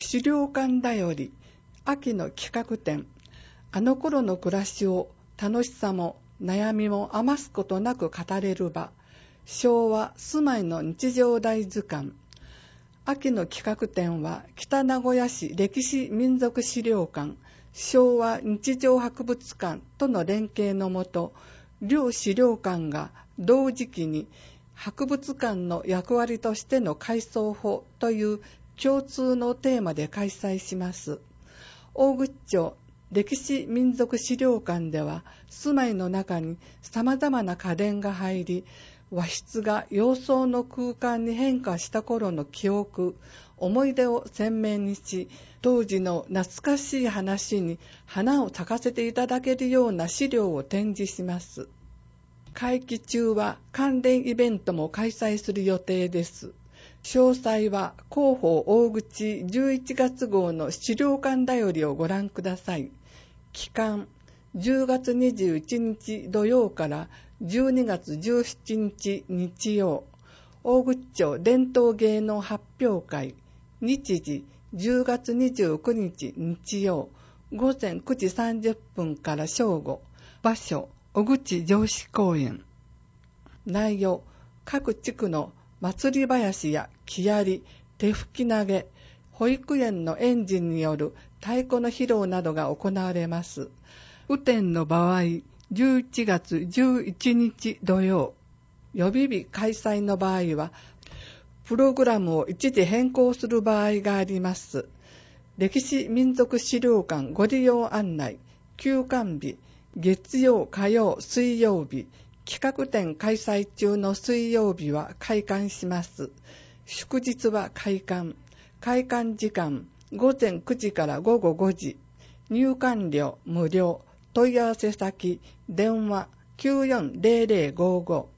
資料館だより秋の企画展、あの頃の暮らしを楽しさも悩みも余すことなく語れる場、昭和住まいの日常大図鑑。秋の企画展は北名古屋市歴史民俗資料館、昭和日常博物館との連携のもと、両資料館が同時期に博物館の役割としての改装法という共通のテーマで開催します。大口町歴史民俗資料館では、住まいの中に様々な家電が入り、和室が洋装の空間に変化した頃の記憶、思い出を鮮明にし、当時の懐かしい話に花を咲かせていただけるような資料を展示します。会期中は関連イベントも開催する予定です。詳細は広報大口11月号の資料館だよりをご覧ください。期間10月21日土曜から12月17日日曜、大口町伝統芸能発表会、日時10月29日日曜、午前9時30分から正午、場所小口城址公園。内容、各地区の祭り囃子や木遣り、手吹き投げ、保育園の園児による太鼓の披露などが行われます。雨天の場合、11月11日土曜、予備日開催の場合は、プログラムを一時変更する場合があります。歴史民俗資料館ご利用案内、休館日、月曜、火曜、水曜日、企画展開催中の水曜日は開館します。祝日は開館。開館時間、午前9時から午後5時。入館料無料。問い合わせ先、電話940055